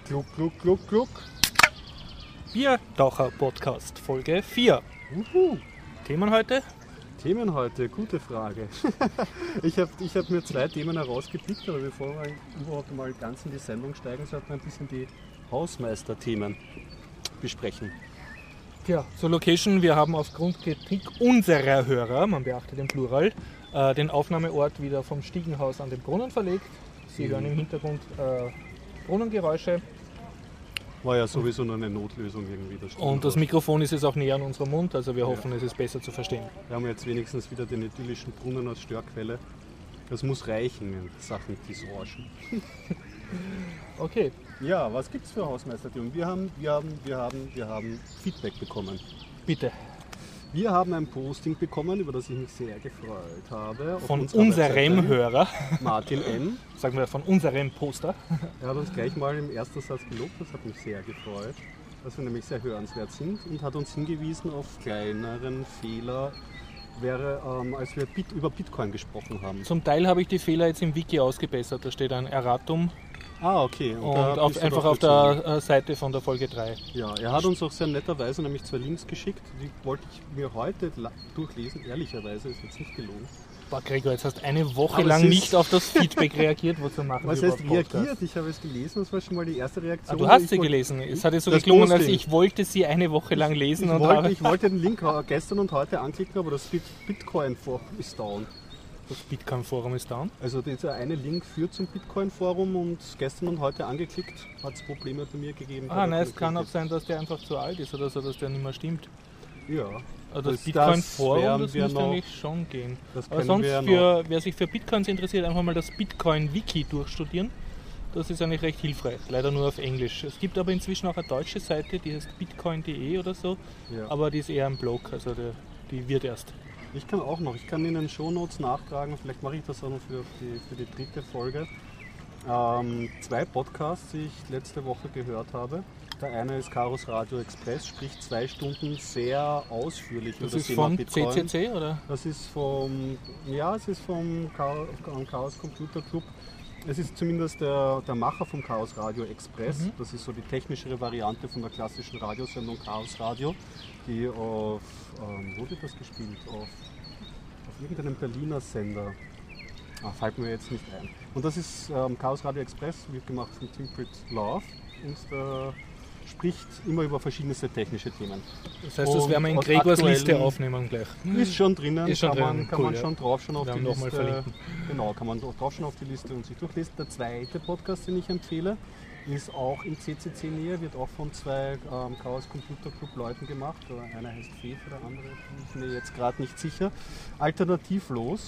Gluck, gluck, gluck, gluck. Biertaucher-Podcast, Folge 4. Themen heute? Themen heute, gute Frage. Ich hab mir 2 Themen herausgepickt, aber bevor wir überhaupt mal ganz in die Sendung steigen, sollten wir ein bisschen die Hausmeister-Themen besprechen. Ja, zur Location. Wir haben aufgrund Kritik unserer Hörer, man beachte den Plural, den Aufnahmeort wieder vom Stiegenhaus an den Brunnen verlegt. Sie hören im Hintergrund Brunnengeräusche. War ja sowieso nur eine Notlösung irgendwie. Und das Mikrofon ist jetzt auch näher an unserem Mund, also wir hoffen, es ist besser zu verstehen. Wir haben jetzt wenigstens wieder den idyllischen Brunnen als Störquelle. Das muss reichen in Sachen Dissorgen. Okay. Ja, was gibt's für Hausmeisterthemen? Wir haben Feedback bekommen. Bitte. Wir haben ein Posting bekommen, über das ich mich sehr gefreut habe. Von unserem Hörer. Martin N. Sagen wir von unserem Poster. Er hat uns gleich mal im ersten Satz gelobt, das hat mich sehr gefreut, dass wir nämlich sehr hörenswert sind und hat uns hingewiesen auf kleineren Fehler, als wir über Bitcoin gesprochen haben. Zum Teil habe ich die Fehler jetzt im Wiki ausgebessert, da steht ein Erratum. Ah, okay. Und einfach auf der Seite von der Folge 3. Ja, er hat uns auch sehr netterweise nämlich 2 Links geschickt, die wollte ich mir heute durchlesen. Ehrlicherweise ist jetzt nicht gelogen. Boah, Gregor, jetzt hast du eine Woche lang nicht auf das Feedback reagiert, wozu machen was wir heißt reagiert? Ich habe es gelesen, das war schon mal die erste Reaktion. Du hast sie gelesen. Es hat jetzt so geklungen, als ich wollte sie eine Woche lang lesen. Ich wollte den Link gestern und heute anklicken, aber das Bitcoin-Forum ist down. Das Bitcoin-Forum ist down? Also dieser eine Link führt zum Bitcoin-Forum und gestern und heute angeklickt hat es Probleme bei mir gegeben. Nein, es kann auch sein, dass der einfach zu alt ist oder so, dass der nicht mehr stimmt. Ja. Also das Bitcoin-Forum, das müsste eigentlich schon gehen. Aber sonst, wer sich für Bitcoins interessiert, einfach mal das Bitcoin-Wiki durchstudieren. Das ist eigentlich recht hilfreich, leider nur auf Englisch. Es gibt aber inzwischen auch eine deutsche Seite, die heißt bitcoin.de oder so, aber die ist eher ein Blog, also die wird erst. Ich kann auch noch, ich kann in den Shownotes nachtragen, vielleicht mache ich das auch noch für die 3. Folge. 2 Podcasts, die ich letzte Woche gehört habe. Der eine ist Chaos Radio Express, spricht 2 Stunden sehr ausführlich über das Thema Bitcoin. Das ist vom CCC, oder? Das ist vom Chaos Computer Club. Es ist zumindest der Macher vom Chaos Radio Express. Das ist so die technischere Variante von der klassischen Radiosendung Chaos Radio, die auf, wo wird das gespielt? Auf irgendeinem Berliner Sender. Fällt mir jetzt nicht ein. Und das ist Chaos Radio Express, wird gemacht von Timprit Love und spricht immer über verschiedenste technische Themen. Das heißt, das werden wir in Gregors Liste aufnehmen gleich. Ist schon drinnen, kann cool, man schon drauf schauen auf die Liste. Verlinken. Genau, kann man drauf schauen auf die Liste und sich durchlesen. Der zweite Podcast, den ich empfehle, ist auch in CCC-Nähe, wird auch von 2 Chaos Computer Club Leuten gemacht. Einer heißt Fefe, der andere bin ich mir jetzt gerade nicht sicher. Alternativlos.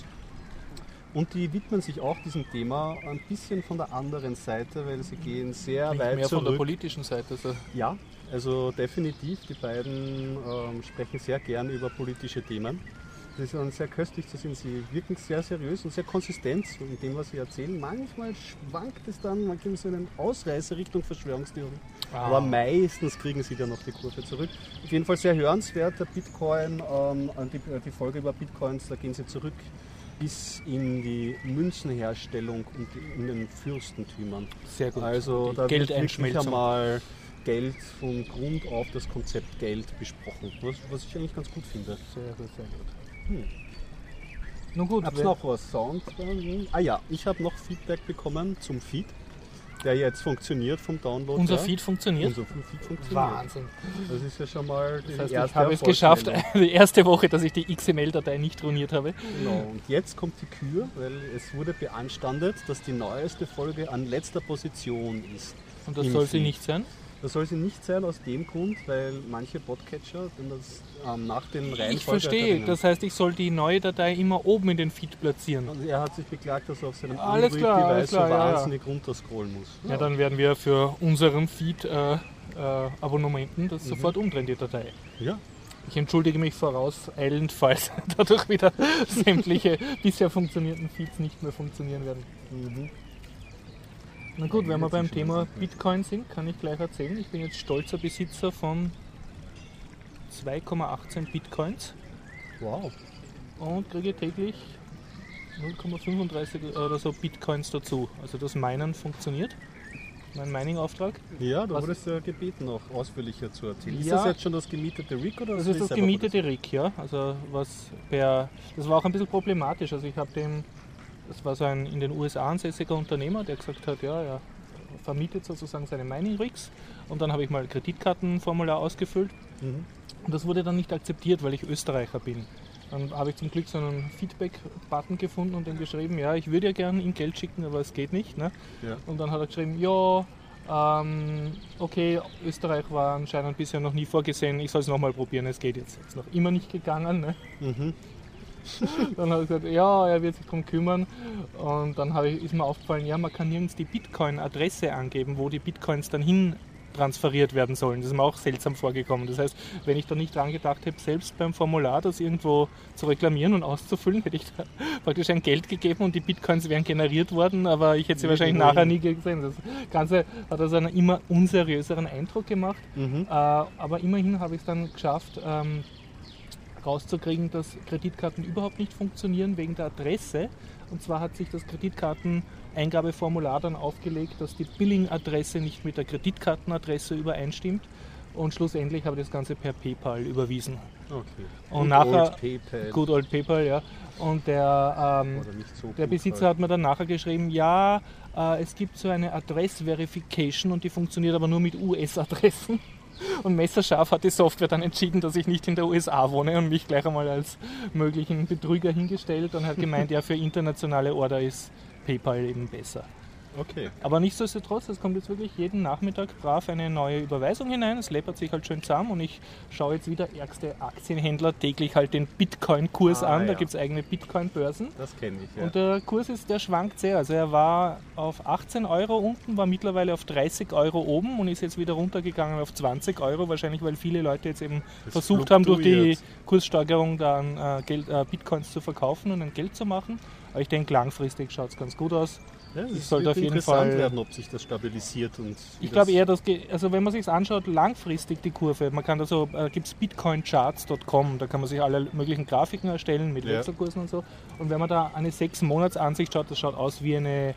Und die widmen sich auch diesem Thema ein bisschen von der anderen Seite, weil sie gehen sehr Klingt weit mehr zurück. Von der politischen Seite. Also. Ja, also definitiv. Die beiden sprechen sehr gern über politische Themen. Das ist dann sehr köstlich zu sehen. Sie wirken sehr seriös und sehr konsistent in dem, was sie erzählen. Manchmal schwankt es dann, man gibt so einen Ausreißer Richtung Verschwörungstheorie. Aber meistens kriegen sie dann noch die Kurve zurück. Auf jeden Fall sehr hörenswert, der Bitcoin, die Folge über Bitcoins, da gehen sie zurück bis in die Münzenherstellung und in den Fürstentümern. Sehr gut. Also da wird wirklich einmal Geld von Grund auf das Konzept Geld besprochen, was ich eigentlich ganz gut finde. Sehr gut, sehr gut. Nun gut, hab's noch was? Sound? Ich habe noch Feedback bekommen zum Feed, der jetzt funktioniert vom Download. Unser Feed funktioniert? Unser Feed funktioniert. Wahnsinn. Das ist ja schon mal die erste ich habe es geschafft, die erste Woche, dass ich die XML-Datei nicht ruiniert habe. Genau, und jetzt kommt die Kür, weil es wurde beanstandet, dass die neueste Folge an letzter Position ist. Und das soll sie nicht sein? Das soll sie nicht sein aus dem Grund, weil manche Podcatcher das nach den Reihenfolge... Ich verstehe, das heißt, ich soll die neue Datei immer oben in den Feed platzieren. Also er hat sich beklagt, dass er auf seinem Android-Device so wahnsinnig runterscrollen muss. Ja, dann werden wir für unseren Feed Abonnementen das sofort umdrehen, die Datei. Ja. Ich entschuldige mich vorauseilend, falls dadurch wieder sämtliche bisher funktionierenden Feeds nicht mehr funktionieren werden. Na gut, wenn wir beim Thema Bitcoin sind, kann ich gleich erzählen. Ich bin jetzt stolzer Besitzer von 2,18 Bitcoins. Wow. Und kriege täglich 0,35 oder so Bitcoins dazu. Also das Minen funktioniert. mein Mining-Auftrag. Ja, da wurdest du ja gebeten, noch ausführlicher zu erzählen. Ist das jetzt schon das gemietete Rig? Oder das ist das gemietete Rig, ja. Also das war auch ein bisschen problematisch. Also ich habe das war so ein in den USA ansässiger Unternehmer, der gesagt hat, er vermietet sozusagen seine Mining-Rigs. Und dann habe ich mal ein Kreditkartenformular ausgefüllt. Und das wurde dann nicht akzeptiert, weil ich Österreicher bin. Dann habe ich zum Glück so einen Feedback-Button gefunden und ihm geschrieben, ich würde ja gerne ihm Geld schicken, aber es geht nicht. Ne? Ja. Und dann hat er geschrieben, okay, Österreich war anscheinend bisher noch nie vorgesehen, ich soll es nochmal probieren, es geht jetzt. Ist noch immer nicht gegangen. Ne? Dann habe ich gesagt, er wird sich darum kümmern. Und dann ist mir aufgefallen, man kann nirgends die Bitcoin-Adresse angeben, wo die Bitcoins dann hin transferiert werden sollen. Das ist mir auch seltsam vorgekommen. Das heißt, wenn ich da nicht dran gedacht hätte, selbst beim Formular das irgendwo zu reklamieren und auszufüllen, hätte ich da praktisch ein Geld gegeben und die Bitcoins wären generiert worden, aber ich hätte sie wahrscheinlich nachher nie gesehen. Das Ganze hat also einen immer unseriöseren Eindruck gemacht. Aber immerhin habe ich es dann geschafft, rauszukriegen, dass Kreditkarten überhaupt nicht funktionieren wegen der Adresse. Und zwar hat sich das Kreditkarteneingabeformular dann aufgelegt, dass die Billing-Adresse nicht mit der Kreditkartenadresse übereinstimmt. Und schlussendlich habe ich das Ganze per PayPal überwiesen. Okay. Und nachher, Good Old PayPal, ja. Und der Besitzer hat mir dann nachher geschrieben, es gibt so eine Adress-Verification und die funktioniert aber nur mit US-Adressen. Und messerscharf hat die Software dann entschieden, dass ich nicht in der USA wohne und mich gleich einmal als möglichen Betrüger hingestellt und hat gemeint, für internationale Order ist PayPal eben besser. Okay. Aber nichtsdestotrotz, es kommt jetzt wirklich jeden Nachmittag brav eine neue Überweisung hinein, es läppert sich halt schön zusammen und ich schaue jetzt wie der ärgste Aktienhändler täglich halt den Bitcoin-Kurs an, da gibt es eigene Bitcoin-Börsen. Das kenne ich, ja. Und der Kurs der schwankt sehr, also er war auf 18 Euro unten, war mittlerweile auf 30 Euro oben und ist jetzt wieder runtergegangen auf 20 Euro, wahrscheinlich weil viele Leute jetzt eben versucht haben, durch die Kurssteigerung dann Bitcoins zu verkaufen und ein Geld zu machen. Aber ich denke, langfristig schaut es ganz gut aus. Ja, es sollte auf jeden Fall werden, ob sich das stabilisiert. Und ich glaube eher, also wenn man sich anschaut, langfristig die Kurve, man kann gibt es bitcoincharts.com, da kann man sich alle möglichen Grafiken erstellen mit Wechselkursen und so. Und wenn man da eine 6-Monats-Ansicht schaut, das schaut aus wie eine,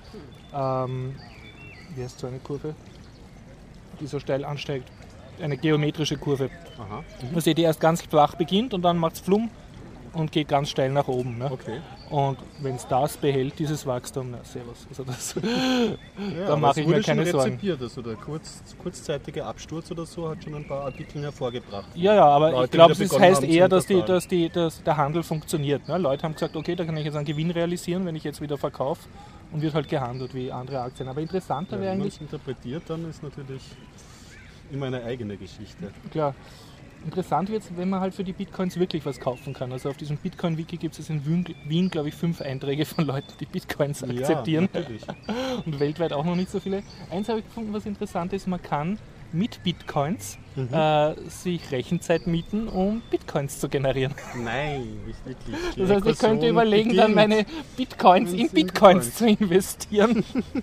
wie heißt so eine Kurve, die so steil ansteigt, eine geometrische Kurve. Aha. Man sieht, die erst ganz flach beginnt und dann macht es Flumm und geht ganz steil nach oben. Ne? Okay. Und wenn es das behält, dieses Wachstum, servus. Also da mache ich mir keine Sorgen. Also der kurzzeitige Absturz oder so hat schon ein paar Artikel hervorgebracht. Ja, aber Leute, ich glaube, es heißt eher, dass der Handel funktioniert. Ne? Leute haben gesagt, okay, da kann ich jetzt einen Gewinn realisieren, wenn ich jetzt wieder verkaufe und wird halt gehandelt wie andere Aktien. Aber interessanter wäre eigentlich... Wenn man es interpretiert, dann ist natürlich immer eine eigene Geschichte. Klar. Interessant wird es, wenn man halt für die Bitcoins wirklich was kaufen kann. Also auf diesem Bitcoin-Wiki gibt es in Wien, glaube ich, 5 Einträge von Leuten, die Bitcoins akzeptieren. Natürlich. Und weltweit auch noch nicht so viele. Eins habe ich gefunden, was interessant ist, man kann mit Bitcoins sich Rechenzeit mieten, um Bitcoins zu generieren. Nein, nicht wirklich. Das heißt, ich könnte überlegen, dann meine Bitcoins in Bitcoins zu investieren.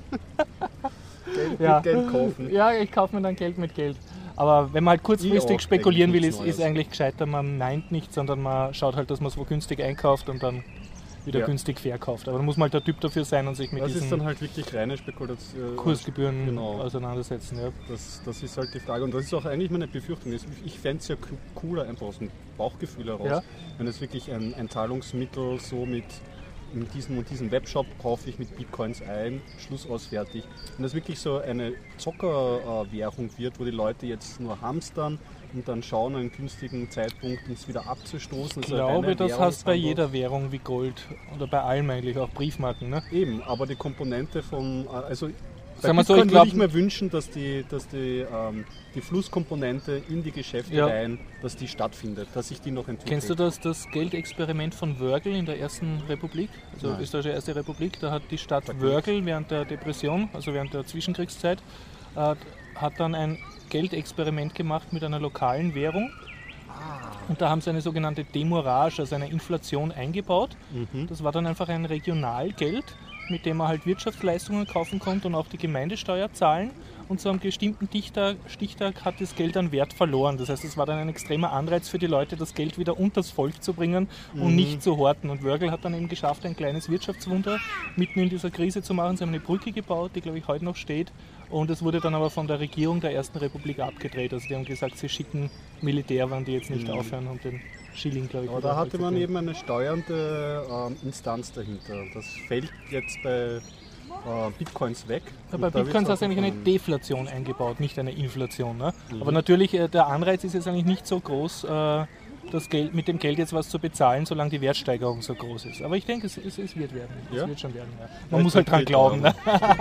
Geld mit Geld kaufen. Ja, ich kaufe mir dann Geld mit Geld. Aber wenn man halt kurzfristig spekulieren will, ist eigentlich gescheiter, man meint nicht, sondern man schaut halt, dass man es wo günstig einkauft und dann wieder günstig verkauft. Aber da muss man halt der Typ dafür sein und sich mit diesen ist dann halt wirklich reine Spekulation, Kursgebühren auseinandersetzen. Ja. Das ist halt die Frage und das ist auch eigentlich meine Befürchtung. Ich fände es ja cooler, einfach aus dem Bauchgefühl heraus, wenn es wirklich ein Zahlungsmittel so mit in diesem Webshop kaufe ich mit Bitcoins ein, Schluss aus, fertig. Wenn das wirklich so eine Zockerwährung wird, wo die Leute jetzt nur hamstern und dann schauen, einen günstigen Zeitpunkt uns wieder abzustoßen. Ich glaube, das hast du bei jeder Währung wie Gold oder bei allem eigentlich, auch Briefmarken. Ne? Eben, aber die Komponente von, bei Bitcoin würde ich mir wünschen, dass die Flusskomponente in die Geschäfte rein, dass die stattfindet, dass sich die noch entwickelt. Kennst du das Geldexperiment von Wörgl in der Ersten Republik, also österreichische Erste Republik? Da hat die Stadt Wörgl während der Depression, also während der Zwischenkriegszeit, hat dann ein Geldexperiment gemacht mit einer lokalen Währung. Und da haben sie eine sogenannte Demurrage, also eine Inflation eingebaut. Das war dann einfach ein Regionalgeld, mit dem man halt Wirtschaftsleistungen kaufen konnte und auch die Gemeindesteuer zahlen. Und zu einem bestimmten Stichtag hat das Geld an Wert verloren. Das heißt, es war dann ein extremer Anreiz für die Leute, das Geld wieder unters Volk zu bringen und nicht zu horten. Und Wörgl hat dann eben geschafft, ein kleines Wirtschaftswunder mitten in dieser Krise zu machen. Sie haben eine Brücke gebaut, die, glaube ich, heute noch steht. Und es wurde dann aber von der Regierung der Ersten Republik abgedreht. Also die haben gesagt, sie schicken Militär, wenn die jetzt nicht aufhören und den Schilling, glaube ich. Aber da hatte man eben eine steuernde Instanz dahinter. Das fällt jetzt bei Bitcoins weg. Bei Bitcoins hast du eigentlich eine Deflation eingebaut, nicht eine Inflation. Ne? Aber natürlich, der Anreiz ist jetzt eigentlich nicht so groß, das Geld, mit dem Geld jetzt was zu bezahlen, solange die Wertsteigerung so groß ist. Aber ich denke, es wird werden. Es wird schon werden. Ja. Man muss halt dran glauben. Ne?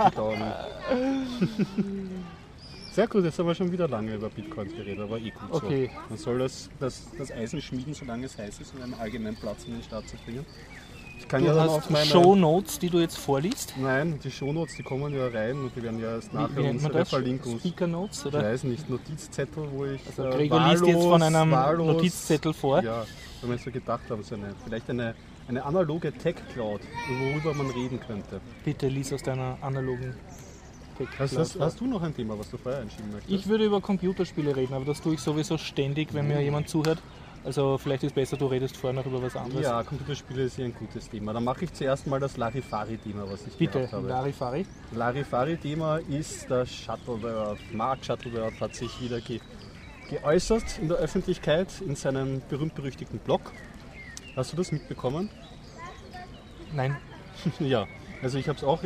Sehr gut, jetzt haben wir schon wieder lange über Bitcoins geredet, aber gut okay. So. Man soll das Eisen schmieden, solange es heiß ist, um einen allgemeinen Platz in den Staat zu bringen. Du hast Shownotes, die du jetzt vorliest? Nein, die Shownotes, die kommen ja rein und die werden ja erst nachher unsere Verlinkung. Speaker Notes, oder? Ich weiß nicht, Notizzettel, wo ich also Gregor liest jetzt von einem Notizzettel vor. Ja, wenn wir so gedacht haben, vielleicht eine analoge Tech-Cloud, worüber man reden könnte. Bitte lies aus deiner analogen Tech-Cloud. Hast du noch ein Thema, was du vorher einschieben möchtest? Ich würde über Computerspiele reden, aber das tue ich sowieso ständig, wenn mir jemand zuhört. Also vielleicht ist es besser, du redest vorher noch über was anderes. Ja, Computerspiele ist ja ein gutes Thema. Dann mache ich zuerst mal das Larifari-Thema, was ich gehabt habe. Bitte, Larifari? Larifari-Thema ist das Shuttleworth. Mark Shuttleworth hat sich wieder geäußert in der Öffentlichkeit in seinem berühmt-berüchtigten Blog. Hast du das mitbekommen? Nein. Ja, also ich habe es auch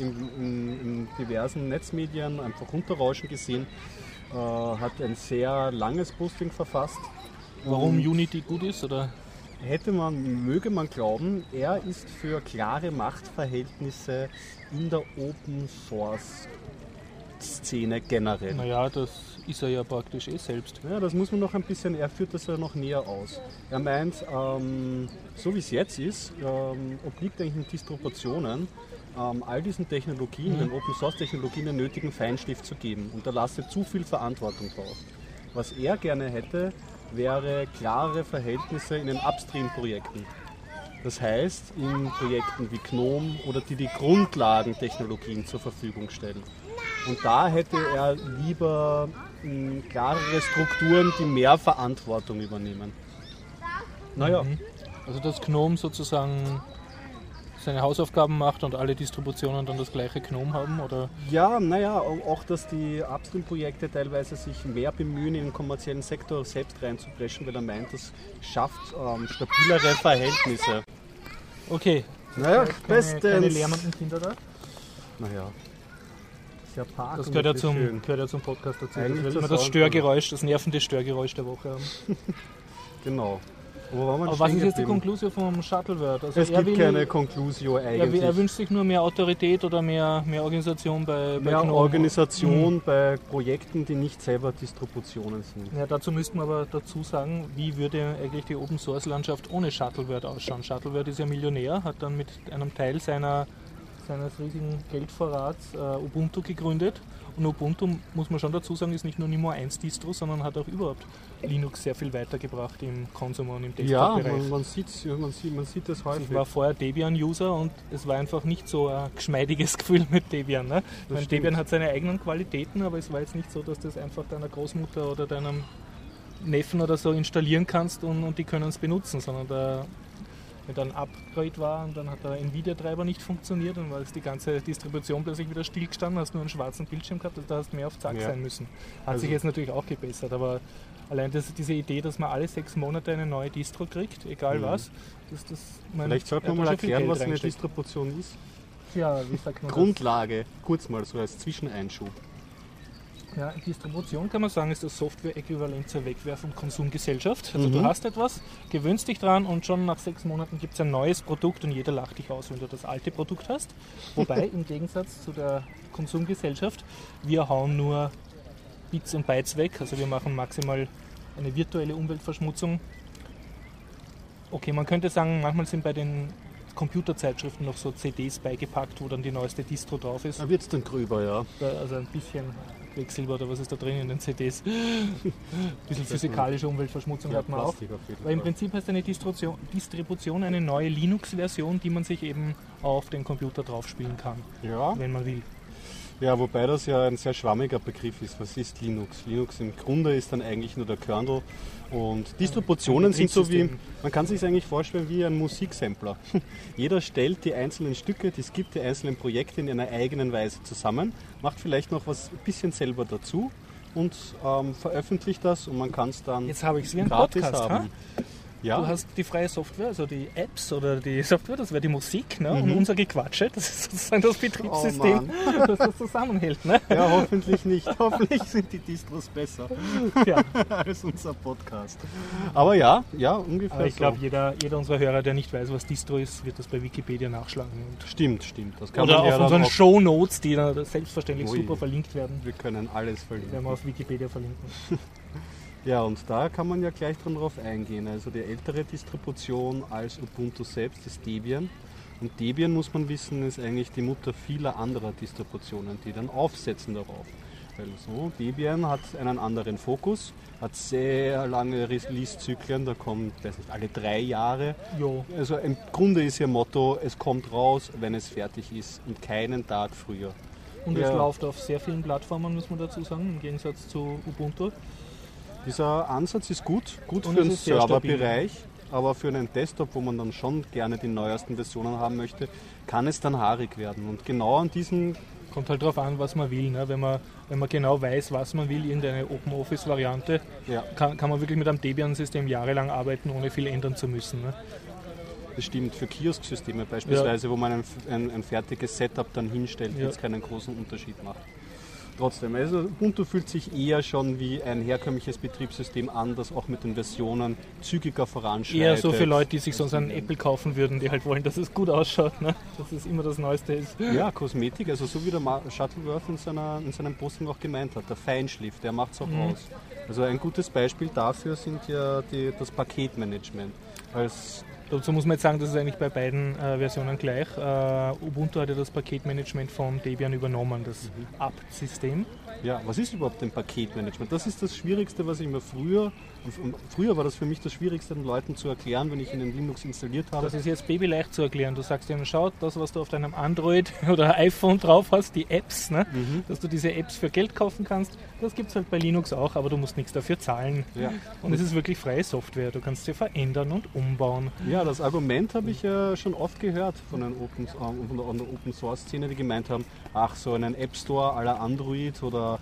in diversen Netzmedien einfach runterrauschen gesehen. Hat ein sehr langes Posting verfasst. Warum Unity gut ist, oder? Möge man glauben, er ist für klare Machtverhältnisse in der Open Source Szene generell. Naja, das ist er ja praktisch selbst. Ja, das muss man noch ein bisschen, er führt das ja noch näher aus. Er meint, so wie es jetzt ist, obliegt eigentlich den Distributionen all diesen Technologien, den Open Source Technologien, den nötigen Feinschliff zu geben und da lastet zu viel Verantwortung drauf. Was er gerne hätte, wäre klare Verhältnisse in den Upstream-Projekten. Das heißt, in Projekten wie GNOME oder die Grundlagentechnologien zur Verfügung stellen. Und da hätte er lieber klarere Strukturen, die mehr Verantwortung übernehmen. Naja. Also dass GNOME sozusagen seine Hausaufgaben macht und alle Distributionen dann das gleiche GNOME haben, oder? Ja, naja, auch dass die Upstream-Projekte teilweise sich mehr bemühen, in den kommerziellen Sektor selbst reinzupreschen, weil er meint, das schafft stabilere Verhältnisse. Okay. Naja, keine lärmenden Kinder da? Naja. Sehr park das gehört ja zum Podcast dazu. Dass wir das Störgeräusch, das nervende Störgeräusch der Woche haben. Genau. Aber was ist jetzt die Konklusion vom Shuttleworth? Also es gibt keine Konklusion eigentlich. Er wünscht sich nur mehr Autorität oder mehr Organisation bei GNOME. Organisation bei Projekten, die nicht selber Distributionen sind. Ja, dazu müssten wir aber dazu sagen, wie würde eigentlich die Open Source Landschaft ohne Shuttleworth ausschauen? Shuttleworth ist ja Millionär, hat dann mit einem Teil seines riesigen Geldvorrats Ubuntu gegründet. Und Ubuntu, muss man schon dazu sagen, ist nicht nur Nummer 1 Distro, sondern hat auch überhaupt Linux sehr viel weitergebracht im Consumer und im Desktop-Bereich. Ja, man sieht das häufig. Ich war vorher Debian-User und es war einfach nicht so ein geschmeidiges Gefühl mit Debian. Ne? Debian hat seine eigenen Qualitäten, aber es war jetzt nicht so, dass du das einfach deiner Großmutter oder deinem Neffen oder so installieren kannst und die können es benutzen, sondern wenn da ein Upgrade war und dann hat der Nvidia-Treiber nicht funktioniert und weil es die ganze Distribution plötzlich wieder stillgestanden, hast du nur einen schwarzen Bildschirm gehabt, also da hast du mehr auf Zack sein müssen. Hat sich jetzt natürlich auch gebessert, aber allein diese Idee, dass man alle 6 Monate eine neue Distro kriegt, egal was, vielleicht sollte man mal erklären, was eine Distribution ist. Ja, wie sagt man Grundlage, kurz mal so als Zwischeneinschub. Ja, Distribution kann man sagen, ist das Software-Äquivalent zur Wegwerf- und Konsumgesellschaft. Also du hast etwas, gewöhnst dich dran und schon nach 6 Monaten gibt es ein neues Produkt und jeder lacht dich aus, wenn du das alte Produkt hast. Wobei im Gegensatz zu der Konsumgesellschaft, wir hauen nur Bits und Bytes weg, also wir machen maximal eine virtuelle Umweltverschmutzung. Okay, man könnte sagen, manchmal sind bei den Computerzeitschriften noch so CDs beigepackt, wo dann die neueste Distro drauf ist. Da wird es dann gröber, ja. Also ein bisschen Quecksilber oder was ist da drin in den CDs? Ein bisschen physikalische Umweltverschmutzung hat man auch. Weil im Prinzip heißt eine Distribution eine neue Linux-Version, die man sich eben auf den Computer drauf spielen kann, wenn man will. Ja, wobei das ja ein sehr schwammiger Begriff ist. Was ist Linux? Linux im Grunde ist dann eigentlich nur der Kernel. Und Distributionen sind so wie, man kann sich eigentlich vorstellen wie ein Musiksampler. Jeder stellt die einzelnen Stücke, es gibt die einzelnen Projekte in einer eigenen Weise zusammen, macht vielleicht noch was ein bisschen selber dazu und veröffentlicht das und man kann es dann jetzt habe ich es wie ein gratis Podcast, haben. Ja. Du hast die freie Software, also die Apps oder die Software, das wäre die Musik, ne? Und unser Gequatsche, das ist sozusagen das Betriebssystem, das das zusammenhält. Ne? Ja, hoffentlich nicht. Hoffentlich sind die Distros besser als unser Podcast. Aber ja, ungefähr. Aber ich glaube, jeder unserer Hörer, der nicht weiß, was Distro ist, wird das bei Wikipedia nachschlagen. Und stimmt. Das kann oder man auf unseren Shownotes, die dann selbstverständlich super verlinkt werden. Wir können alles verlinken. Werden wir auf Wikipedia verlinken. Ja, und da kann man ja gleich drauf eingehen. Also die ältere Distribution als Ubuntu selbst ist Debian. Und Debian, muss man wissen, ist eigentlich die Mutter vieler anderer Distributionen, die dann aufsetzen darauf. Weil so, Debian hat einen anderen Fokus, hat sehr lange Release-Zyklen, da kommt, weiß nicht, alle 3 Jahre. Jo. Also im Grunde ist ihr Motto, es kommt raus, wenn es fertig ist und keinen Tag früher. Und es läuft auf sehr vielen Plattformen, muss man dazu sagen, im Gegensatz zu Ubuntu. Dieser Ansatz ist gut für den Serverbereich, aber für einen Desktop, wo man dann schon gerne die neuesten Versionen haben möchte, kann es dann haarig werden. Und genau an diesen... Kommt halt darauf an, was man will. Ne? Wenn man genau weiß, was man will, irgendeine OpenOffice-Variante, kann man wirklich mit einem Debian-System jahrelang arbeiten, ohne viel ändern zu müssen. Ne? Das stimmt, für Kiosk-Systeme beispielsweise, wo man ein fertiges Setup dann hinstellt, wird es keinen großen Unterschied machen. Trotzdem, also Ubuntu fühlt sich eher schon wie ein herkömmliches Betriebssystem an, das auch mit den Versionen zügiger voranschreitet. Eher so für Leute, die sich sonst einen Apple kaufen würden, die halt wollen, dass es gut ausschaut, ne? Dass es immer das Neueste ist. Ja, Kosmetik, also so wie der Shuttleworth in seinem Posting auch gemeint hat, der Feinschliff, der macht es auch aus. Also ein gutes Beispiel dafür sind ja das Paketmanagement. Dazu muss man jetzt sagen, das ist eigentlich bei beiden Versionen gleich. Ubuntu hat ja das Paketmanagement von Debian übernommen, das apt-System. Ja, was ist überhaupt ein Paketmanagement? Das ist das Schwierigste, was ich mir früher war das für mich das Schwierigste, den Leuten zu erklären, wenn ich ihnen Linux installiert habe. Das ist jetzt babyleicht zu erklären. Du sagst ihnen, schau, das, was du auf deinem Android oder iPhone drauf hast, die Apps, ne? Dass du diese Apps für Geld kaufen kannst, das gibt es halt bei Linux auch, aber du musst nichts dafür zahlen. Ja. Und es ist wirklich freie Software, du kannst sie verändern und umbauen. Ja, das Argument habe ich ja schon oft gehört von der Open-Source-Szene, die gemeint haben, ach, so einen App Store à la Android oder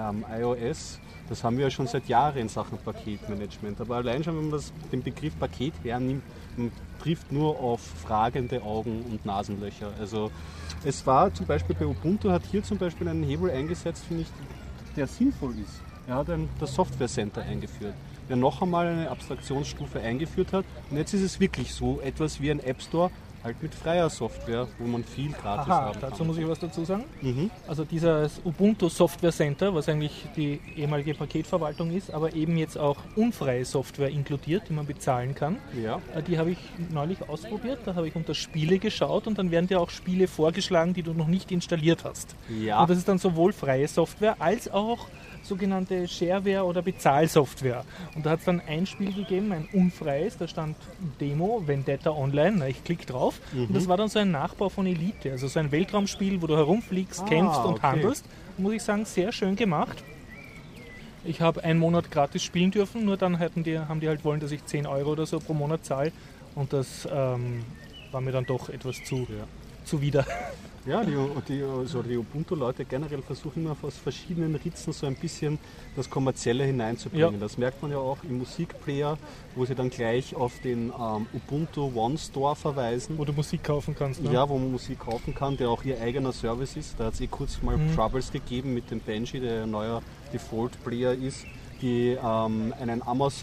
iOS, das haben wir ja schon seit Jahren in Sachen Paketmanagement. Aber allein schon, wenn man den Begriff Paket hernimmt, man trifft nur auf fragende Augen und Nasenlöcher. Also es war zum Beispiel bei Ubuntu, hat hier zum Beispiel einen Hebel eingesetzt, finde ich, der sinnvoll ist. Er hat das Software Center eingeführt, der noch einmal eine Abstraktionsstufe eingeführt hat. Und jetzt ist es wirklich so etwas wie ein App Store, halt mit freier Software, wo man viel gratis haben kann. Dazu muss ich was dazu sagen. Also dieses Ubuntu Software Center, was eigentlich die ehemalige Paketverwaltung ist, aber eben jetzt auch unfreie Software inkludiert, die man bezahlen kann. Ja. Die habe ich neulich ausprobiert, da habe ich unter Spiele geschaut und dann werden dir auch Spiele vorgeschlagen, die du noch nicht installiert hast. Ja. Und das ist dann sowohl freie Software als auch sogenannte Shareware oder Bezahlsoftware. Und da hat es dann ein Spiel gegeben, ein unfreies, da stand Demo, Vendetta Online, na, ich klicke drauf. Und das war dann so ein Nachbau von Elite, also so ein Weltraumspiel, wo du herumfliegst, kämpfst und handelst. Muss ich sagen, sehr schön gemacht. Ich habe einen Monat gratis spielen dürfen, nur dann haben die halt wollen, dass ich 10 Euro oder so pro Monat zahle. Und das war mir dann doch etwas zuwider. Ja, die Ubuntu-Leute generell versuchen immer aus verschiedenen Ritzen so ein bisschen das Kommerzielle hineinzubringen. Ja. Das merkt man ja auch im Musikplayer, wo sie dann gleich auf den Ubuntu One Store verweisen. Wo du Musik kaufen kannst. Ne? Ja, wo man Musik kaufen kann, der auch ihr eigener Service ist. Da hat es kurz mal Troubles gegeben mit dem Benji, der ein neuer Default-Player ist, die einen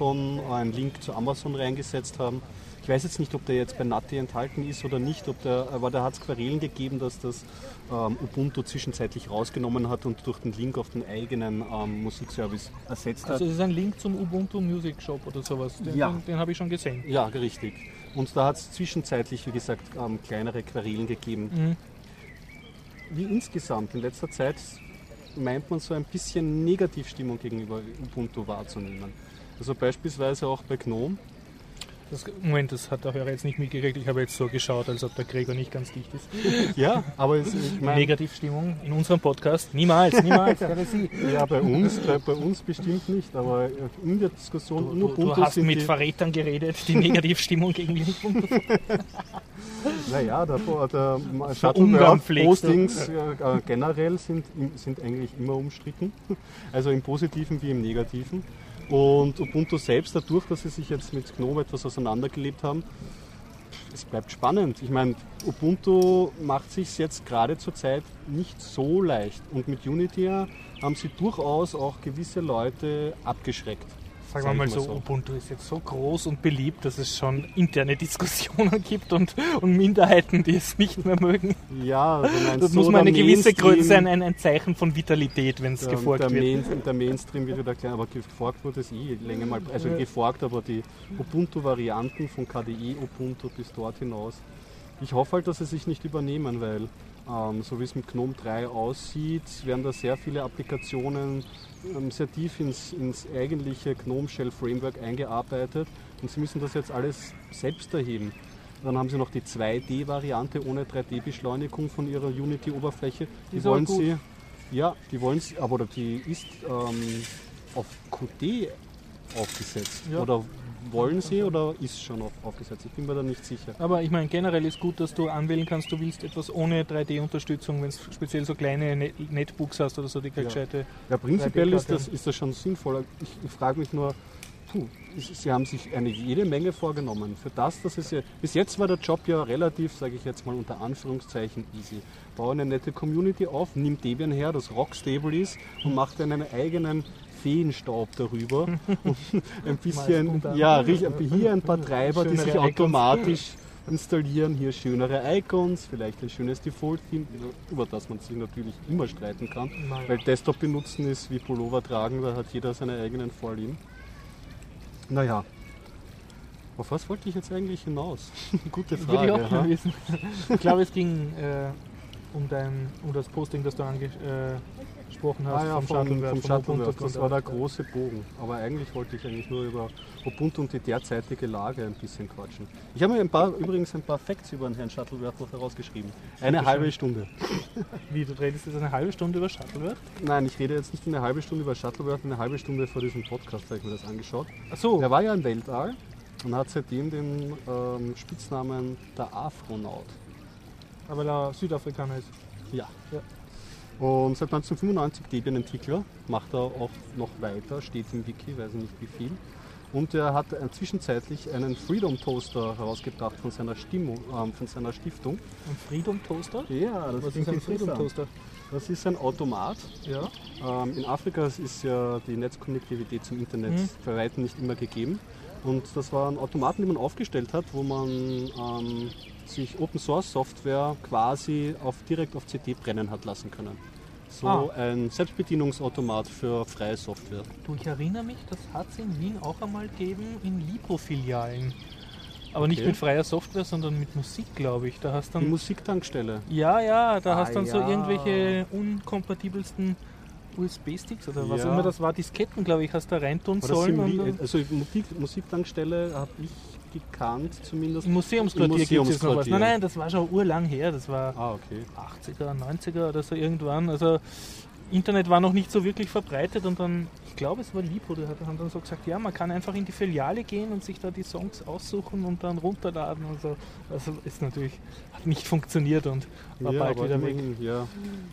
Link zu Amazon reingesetzt haben. Ich weiß jetzt nicht, ob der jetzt bei NATI enthalten ist oder nicht, aber da hat es Querelen gegeben, dass das Ubuntu zwischenzeitlich rausgenommen hat und durch den Link auf den eigenen Musikservice ersetzt hat. Also es ist ein Link zum Ubuntu Music Shop oder sowas, den habe ich schon gesehen. Ja, richtig. Und da hat es zwischenzeitlich, wie gesagt, kleinere Querelen gegeben. Wie insgesamt in letzter Zeit meint man so ein bisschen Negativstimmung gegenüber Ubuntu wahrzunehmen. Also beispielsweise auch bei GNOME. Moment, das hat der Hörer jetzt nicht mitgekriegt. Ich habe jetzt so geschaut, als ob der Gregor nicht ganz dicht ist. Ja, aber ich meine... Negativstimmung in unserem Podcast? Niemals, Heresie. Ja, bei uns bestimmt nicht, aber in der Diskussion... Du hast mit Verrätern geredet, die Negativstimmung gegen die Naja, der Shuttleworth-Postings generell sind eigentlich immer umstritten. Also im Positiven wie im Negativen. Und Ubuntu selbst, dadurch, dass sie sich jetzt mit GNOME etwas auseinandergelebt haben, es bleibt spannend. Ich meine, Ubuntu macht sich jetzt gerade zur Zeit nicht so leicht. Und mit Unity haben sie durchaus auch gewisse Leute abgeschreckt. Sagen wir mal so, Ubuntu ist jetzt so groß und beliebt, dass es schon interne Diskussionen gibt und Minderheiten, die es nicht mehr mögen. Ja, das muss man eine gewisse Größe sein, ein Zeichen von Vitalität, wenn es geforkt wird. Der Mainstream wird wieder klein, aber geforkt wurde es länger mal. Also geforkt, aber die Ubuntu-Varianten von KDE, Ubuntu bis dort hinaus. Ich hoffe halt, dass sie sich nicht übernehmen, weil so wie es mit GNOME 3 aussieht, werden da sehr viele Applikationen sehr tief ins eigentliche GNOME Shell Framework eingearbeitet und sie müssen das jetzt alles selbst erheben. Dann haben sie noch die 2D-Variante ohne 3D-Beschleunigung von ihrer Unity-Oberfläche. Die wollen sie, aber die ist auf Qt aufgesetzt. Ja. Oder wollen sie oder ist schon aufgesetzt? Ich bin mir da nicht sicher. Aber ich meine, generell ist gut, dass du anwählen kannst, du willst etwas ohne 3D-Unterstützung, wenn es speziell so kleine Netbooks hast oder so, die keine gescheite... Ja, prinzipiell ist das schon sinnvoll. Ich frage mich nur, sie haben sich jede Menge vorgenommen. Für das ist ja... Bis jetzt war der Job ja relativ, sage ich jetzt mal unter Anführungszeichen, easy. Bau eine nette Community auf, nimm Debian her, das rockstable ist und macht einen eigenen Feenstaub darüber und ein bisschen, hier ein paar Treiber, die sich automatisch installieren, hier schönere Icons, vielleicht ein schönes Default-Theme, über das man sich natürlich immer streiten kann, weil Desktop benutzen ist wie Pullover tragen, da hat jeder seine eigenen Vorlieben. Naja, auf was wollte ich jetzt eigentlich hinaus? Gute Frage. Will ich auch mal wissen. Ich glaube, es ging um das Posting, das du angesprochen hast. Vom Shuttleworth. Das war der große Bogen. Aber eigentlich wollte ich nur über Ubuntu und die derzeitige Lage ein bisschen quatschen. Ich habe mir übrigens ein paar Facts über den Herrn Shuttleworth noch herausgeschrieben. Eine halbe Stunde. Wie, du redest jetzt eine halbe Stunde über Shuttleworth? Nein, ich rede jetzt nicht eine halbe Stunde über Shuttleworth, eine halbe Stunde vor diesem Podcast habe ich mir das angeschaut. Ach so. Der war ja im Weltall und hat seitdem den Spitznamen der Afronaut. Aber er Südafrikaner ist. Ja. Und seit 1995 Debian-Entwickler, macht er auch noch weiter, steht im Wiki, weiß ich nicht wie viel. Und er hat zwischenzeitlich einen Freedom Toaster herausgebracht von seiner Stiftung. Ein Freedom Toaster? Ja, das ist ein Freedom Toaster. Das ist ein Automat. Ja. In Afrika ist ja die Netzkonnektivität zum Internet bei weitem nicht immer gegeben. Und das waren Automaten, die man aufgestellt hat, wo man sich Open Source Software quasi direkt auf CD brennen hat lassen können. So ein Selbstbedienungsautomat für freie Software. Du, ich erinnere mich, das hat es in Wien auch einmal gegeben in Libro-Filialen. Aber nicht mit freier Software, sondern mit Musik, glaube ich. Da hast dann die Musiktankstelle. Ja, da hast dann so irgendwelche unkompatibelsten USB-Sticks oder was immer das war, Disketten, glaube ich, hast da reintun sollen. Also Musiktankstelle habe ich gekannt, zumindest. Im Museumsquartier gibt es noch was. Nein, das war schon urlang her, das war 80er, 90er oder so irgendwann. Also Internet war noch nicht so wirklich verbreitet und dann, ich glaube es war Libro, die haben dann so gesagt, ja, man kann einfach in die Filiale gehen und sich da die Songs aussuchen und dann runterladen und so. Also ist natürlich, hat nicht funktioniert und war bald wieder weg. Ja.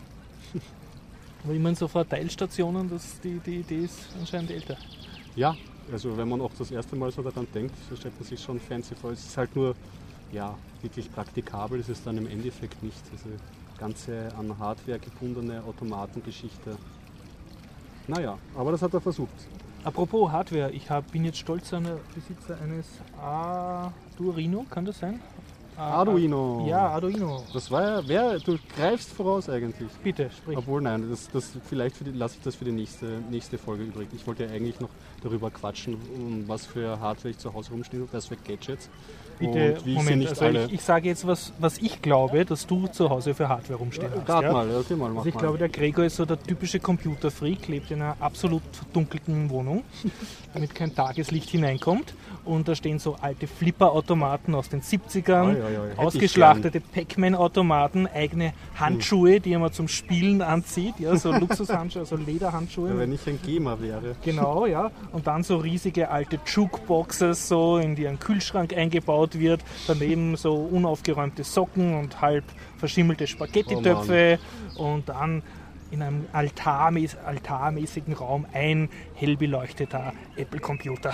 Aber ich meine, so Verteilstationen, die Idee ist anscheinend älter. Ja, also wenn man auch das erste Mal so daran denkt, so stellt man sich schon fancy vor. Es ist halt nur, wirklich praktikabel ist es dann im Endeffekt nicht. Diese ganze an Hardware gebundene Automatengeschichte. Naja, aber das hat er versucht. Apropos Hardware, ich bin jetzt stolzer Besitzer eines Arduino, kann das sein? Arduino. Ja, Arduino. Das war du greifst voraus eigentlich. Bitte, sprich. Obwohl, nein, vielleicht lasse ich das für die nächste Folge übrig. Ich wollte ja eigentlich noch darüber quatschen, was für Hardware ich zu Hause rumstehe, was für Gadgets. Bitte, Moment, also ich sage jetzt, was ich glaube, dass du zu Hause für Hardware rumstehen hast. Mal, mal. Also ich glaube, der Gregor ist so der typische Computerfreak, lebt in einer absolut verdunkelten Wohnung, damit kein Tageslicht hineinkommt. Und da stehen so alte Flipper-Automaten aus den 70ern, ausgeschlachtete Pac-Man-Automaten, eigene Handschuhe, die man zum Spielen anzieht, ja, so Luxushandschuhe, also Lederhandschuhe. Ja, wenn ich ein Gamer wäre. Genau, ja. Und dann so riesige alte Jukeboxes, so, in die ein Kühlschrank eingebaut wird, daneben so unaufgeräumte Socken und halb verschimmelte Spaghetti-Töpfe und dann in einem altarmäßigen Raum ein hell beleuchteter Apple-Computer.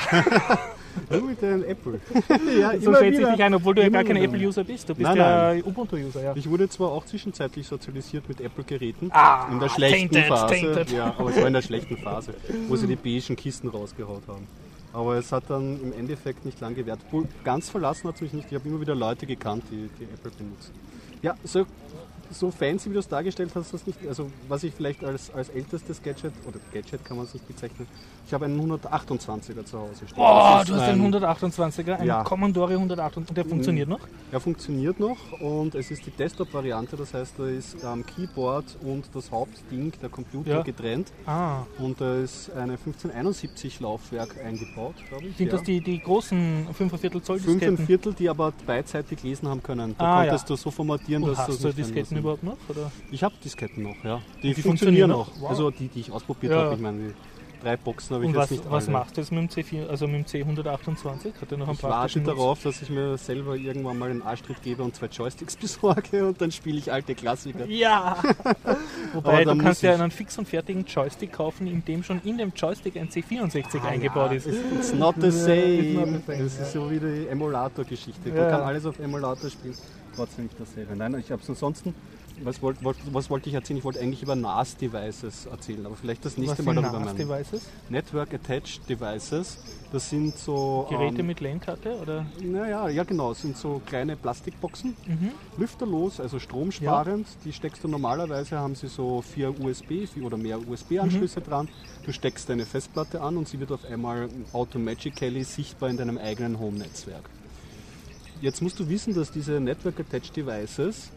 Du mit deinem Apple. Ja, so schätze ich dich ein, obwohl du ja gar kein Apple-User bist. Du bist Ubuntu-User, ja. Ich wurde zwar auch zwischenzeitlich sozialisiert mit Apple-Geräten. In der schlechten Phase. Ja, aber es war in der schlechten Phase, wo sie die beigen Kisten rausgehaut haben. Aber es hat dann im Endeffekt nicht lange gewährt. Ganz verlassen hat es mich nicht. Ich habe immer wieder Leute gekannt, die Apple benutzen. Ja, so fancy, wie du es dargestellt hast, das nicht. Also was ich vielleicht als ältestes Gadget, oder Gadget kann man es nicht bezeichnen, ich habe einen 128er zu Hause stehen. Oh, du hast einen 128er, einen Commodore 128, und der funktioniert noch? Er funktioniert noch und es ist die Desktop-Variante, das heißt, da ist Keyboard und das Hauptding, der Computer, getrennt. Und da ist eine 1571 Laufwerk eingebaut, glaube ich. Sind das die großen 5,25 Zoll Disketten? 5,25, die aber beidseitig lesen haben können. Da konntest du so formatieren, dass hast du Disketten überhaupt noch? Oder? Ich habe Disketten noch, ja. Die funktionieren noch. Wow. Also die ich ausprobiert habe, ich meine, 3 Boxen habe ich jetzt nicht alle. Was machst du jetzt mit dem C4, also mit dem C128? Hat der noch einen praktischen Nutz? Darauf, dass ich mir selber irgendwann mal einen Arschtritt gebe und 2 Joysticks besorge und dann spiele ich alte Klassiker. Ja! Wobei, du kannst ja einen fix und fertigen Joystick kaufen, in dem schon in dem Joystick ein C64 eingebaut ist. It's not the same. Das ist so wie die Emulator-Geschichte. Man kann alles auf Emulator spielen. Trotzdem nicht dasselbe. Nein, ich habe es ansonsten. Was wollte ich erzählen? Ich wollte eigentlich über NAS-Devices erzählen, aber vielleicht das nächste Mal darüber. NAS-Devices? Network Attached Devices. Das sind so Geräte mit LAN-Karte, oder? Ja, genau. Das sind so kleine Plastikboxen, lüfterlos, also stromsparend. Die steckst du normalerweise, haben sie so 4 oder mehr USB-Anschlüsse dran. Du steckst deine Festplatte an und sie wird auf einmal automagically sichtbar in deinem eigenen Home-Netzwerk. Jetzt musst du wissen, dass diese Network Attached Devices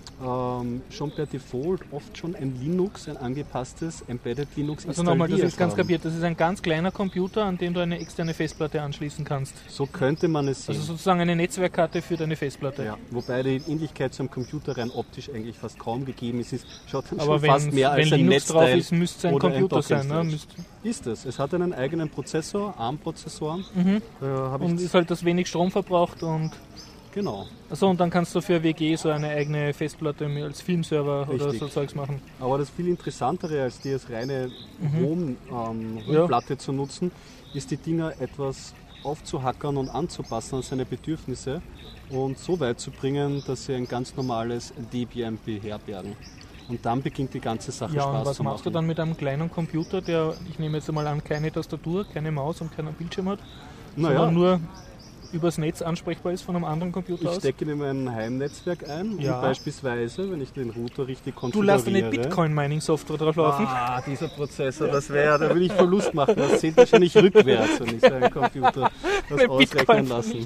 schon per Default oft schon ein angepasstes Embedded Linux installiert. Also nochmal, das ist ganz kapiert. Das ist ein ganz kleiner Computer, an dem du eine externe Festplatte anschließen kannst. So könnte man es sehen. Also sozusagen eine Netzwerkkarte für deine Festplatte. Ja, wobei die Ähnlichkeit zum Computer rein optisch eigentlich fast kaum gegeben ist. Es schaut dann schon fast mehr als ein Linux drauf ist, müsste es ein Computer sein. Ne? Ist es. Es hat einen eigenen Prozessor, ARM-Prozessor. Und ist halt, das wenig Strom verbraucht und... Genau. Achso, und dann kannst du für WG so eine eigene Festplatte als Filmserver oder so Zeugs machen. Aber das viel Interessantere als die als reine Home-Platte zu nutzen, ist die Dinger etwas aufzuhackern und anzupassen an seine Bedürfnisse und so weit zu bringen, dass sie ein ganz normales Debian beherbergen. Und dann beginnt die ganze Sache Spaß zu machen. Ja, und was machst du dann mit einem kleinen Computer, der, ich nehme jetzt einmal an, keine Tastatur, keine Maus und keinen Bildschirm hat, sondern nur übers Netz ansprechbar ist von einem anderen Computer aus? Ich stecke in mein Heimnetzwerk ein und beispielsweise, wenn ich den Router richtig konfiguriere... Du lässt eine Bitcoin-Mining-Software drauf laufen? Dieser Prozessor, da will ich Verlust machen. Das zählt wahrscheinlich rückwärts, wenn ich so einen Computer das ausrechnen lassen.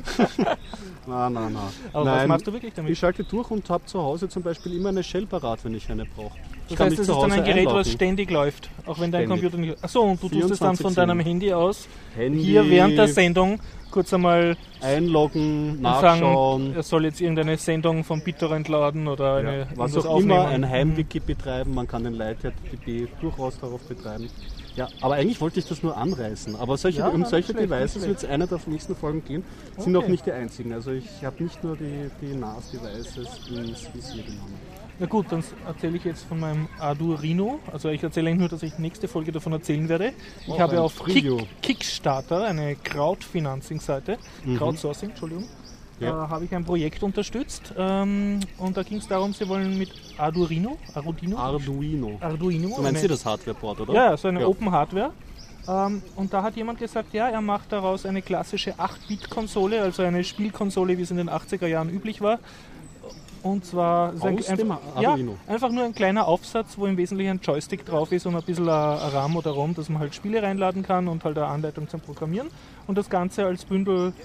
Nein. Aber was machst du wirklich damit? Ich schalte durch und habe zu Hause zum Beispiel immer eine Shell parat, wenn ich eine brauche. Das heißt, das ist dann ein Gerät, was ständig läuft, auch wenn dein Computer nicht... Achso, und du tust es dann von deinem Handy aus, hier während der Sendung, kurz einmal einloggen, nachschauen. Sagen, er soll jetzt irgendeine Sendung vom BitTorrent laden oder eine was auch aufnehmen. Immer, ein Heimwiki betreiben, man kann den Light-DB durchaus darauf betreiben. Ja, aber eigentlich wollte ich das nur anreißen. Aber solche Devices wird es einer der nächsten Folgen gehen. Sind auch nicht die einzigen. Also ich habe nicht nur die NAS-Devices ins Visier genommen. Na gut, dann erzähle ich jetzt von meinem Arduino. Also ich erzähle eigentlich nur, dass ich nächste Folge davon erzählen werde. Ich habe auf Kickstarter, eine Crowdfinancing-Seite, Crowdsourcing, Entschuldigung, da habe ich ein Projekt unterstützt. Und da ging es darum, sie wollen mit Arduino. So nennen Sie das Hardware-Board, oder? Ja, so eine Open-Hardware. Und da hat jemand gesagt, ja, er macht daraus eine klassische 8-Bit-Konsole, also eine Spielkonsole, wie es in den 80er Jahren üblich war. Und zwar einfach nur ein kleiner Aufsatz, wo im Wesentlichen ein Joystick drauf ist und ein bisschen ein RAM oder ROM, dass man halt Spiele reinladen kann und halt eine Anleitung zum Programmieren. Und das Ganze als Bündel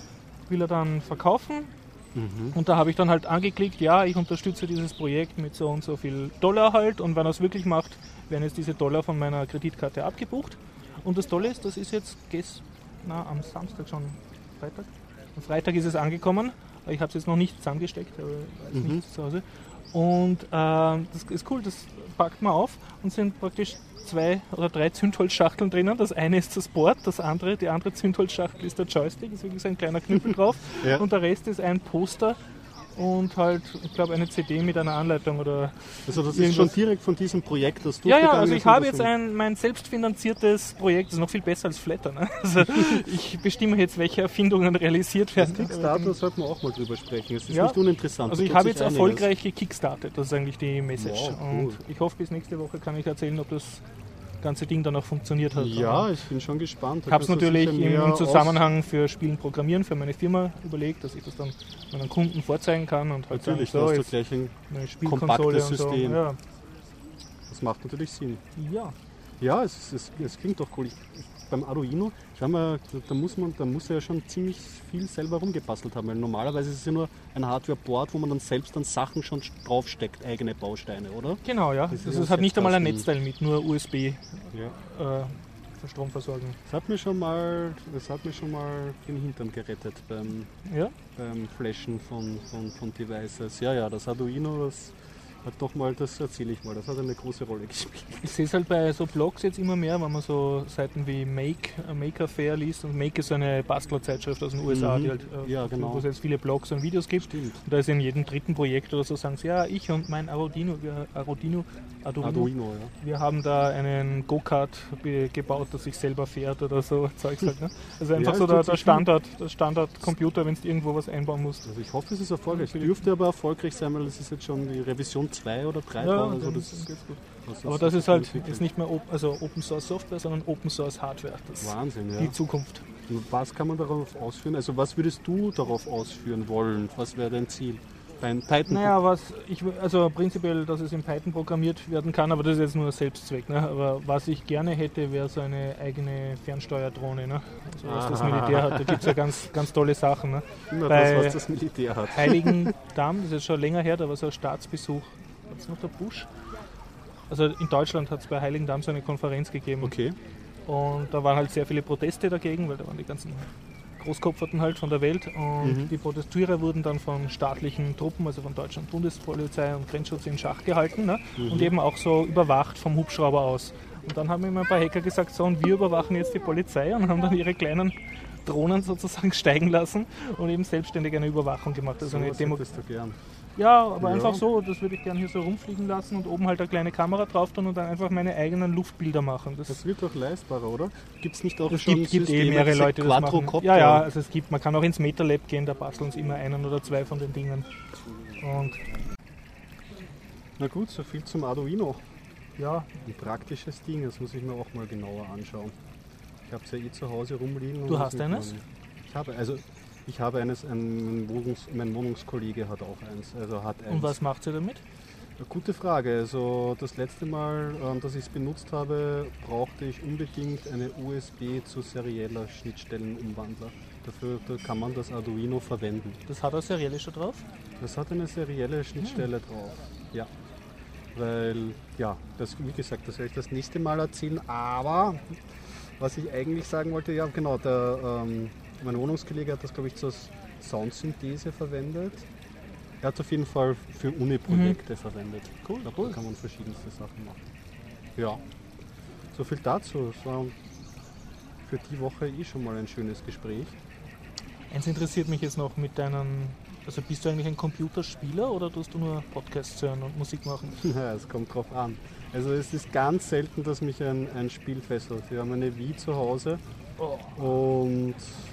will er dann verkaufen. Und da habe ich dann halt angeklickt, ja, ich unterstütze dieses Projekt mit so und so viel $, halt, und wenn er es wirklich macht, werden jetzt diese $, von meiner Kreditkarte abgebucht. Und das Tolle ist, das ist jetzt am Samstag schon, Freitag? Am Freitag ist es angekommen, ich habe es jetzt noch nicht zusammengesteckt, aber ist nicht zu Hause. Und das ist cool, das packt man auf und sind praktisch 2 oder 3 Zündholzschachteln drinnen. Das eine ist das Board, die andere Zündholzschachtel ist der Joystick, ist wirklich so ein kleiner Knüppel drauf. Ja. Und der Rest ist ein Poster und halt, ich glaube, eine CD mit einer Anleitung oder. Also das ist schon direkt von diesem Projekt, das du Ja, also ich habe jetzt mein selbstfinanziertes Projekt, das ist noch viel besser als Flatter. Ne? Also ich bestimme jetzt, welche Erfindungen realisiert werden. Kickstarter sollten wir auch mal drüber sprechen, es ist nicht uninteressant. Also ich habe jetzt erfolgreich gekickstartet, das ist eigentlich die Message. Wow, cool. Und ich hoffe, bis nächste Woche kann ich erzählen, ob das ganze Ding dann auch funktioniert hat. Ja, ich bin schon gespannt. Ich habe es natürlich im Zusammenhang für Spielen Programmieren für meine Firma überlegt, dass ich das dann meinen Kunden vorzeigen kann und halt natürlich, sagen, so, hast du gleich ein kompaktes System. So. Ja. Das macht natürlich Sinn. Ja, es klingt doch cool. Beim Arduino, da muss er ja schon ziemlich viel selber rumgebastelt haben, weil normalerweise ist es ja nur ein Hardware-Board, wo man dann selbst dann Sachen schon draufsteckt, eigene Bausteine, oder? Genau, ja. Es hat nicht einmal ein Netzteil mit, nur USB für Stromversorgung. Das hat mir schon mal den Hintern gerettet beim Flashen von Devices. Ja, das Arduino, das erzähle ich mal, das hat eine große Rolle gespielt. Ich sehe es halt bei so Blogs jetzt immer mehr, wenn man so Seiten wie Maker Fair liest, und Make ist eine Bastlerzeitschrift aus den USA, die halt, wo es jetzt viele Blogs und Videos gibt. Stimmt. Und da ist in jedem dritten Projekt oder so, sagen sie, ja, ich und mein Arduino, wir haben da einen Go-Kart gebaut, das sich selber fährt oder so Zeugs halt. Ne? Also einfach so der Standard-Computer, wenn du irgendwo was einbauen musst. Also ich hoffe, es ist erfolgreich. Es dürfte aber erfolgreich sein, weil es ist jetzt schon die Revision 2 oder 3 war. Also das geht's gut. Aber das ist halt jetzt nicht mehr Open Source Software, sondern Open Source Hardware. Das Wahnsinn, ja. Die Zukunft. Und was kann man darauf ausführen? Also was würdest du darauf ausführen wollen? Was wäre dein Ziel? Beim Python? Naja, prinzipiell, dass es in Python programmiert werden kann, aber das ist jetzt nur Selbstzweck. Ne? Aber was ich gerne hätte, wäre so eine eigene Fernsteuerdrohne. Ne? Also was das Militär hat, da gibt es ja ganz, ganz tolle Sachen. Ne? Was das Militär hat. Heiligendamm, das ist schon länger her, da war so ein Staatsbesuch. Hat es noch der Bush? Also in Deutschland hat es bei Heiligendamm so eine Konferenz gegeben. Okay. Und da waren halt sehr viele Proteste dagegen, weil da waren die ganzen Großkopferten halt von der Welt, und die Protestierer wurden dann von staatlichen Truppen, also von Deutschland Bundespolizei und Grenzschutz in Schach gehalten, ne? Und eben auch so überwacht vom Hubschrauber aus. Und dann haben immer ein paar Hacker gesagt, so, und wir überwachen jetzt die Polizei, und haben dann ihre kleinen Drohnen sozusagen steigen lassen und eben selbstständig eine Überwachung gemacht. Also eine hättest du gern. Ja, aber einfach so, das würde ich gerne hier so rumfliegen lassen und oben halt eine kleine Kamera drauf tun und dann einfach meine eigenen Luftbilder machen. Das wird doch leistbarer, oder? Gibt es nicht auch es schon gibt mehrere Leute, die das machen. Ja, also man kann auch ins MetaLab gehen, da basteln uns immer 1 oder 2 von den Dingen. Und na gut, so viel zum Arduino. Ja. Ein praktisches Ding, das muss ich mir auch mal genauer anschauen. Ich habe es ja zu Hause rumliegen. Du hast eines? Ich habe eines, mein Wohnungskollege hat auch eins. Und was macht sie damit? Eine gute Frage. Also das letzte Mal, dass ich es benutzt habe, brauchte ich unbedingt eine USB zu serieller Schnittstellenumwandler. Dafür kann man das Arduino verwenden. Das hat eine serielle schon drauf? Das hat eine serielle Schnittstelle drauf, ja. Weil, ja, wie gesagt, das werde ich das nächste Mal erzählen. Aber was ich eigentlich sagen wollte, ja genau, mein Wohnungskollege hat das, glaube ich, zur Soundsynthese verwendet. Er hat es auf jeden Fall für Uni-Projekte verwendet. Cool, da kann man verschiedenste Sachen machen. Ja, so viel dazu. Es war für die Woche schon mal ein schönes Gespräch. Eins interessiert mich jetzt noch mit also bist du eigentlich ein Computerspieler oder tust du nur Podcasts hören und Musik machen? Ja, es kommt drauf an. Also es ist ganz selten, dass mich ein Spiel fesselt. Wir haben eine Wii zu Hause und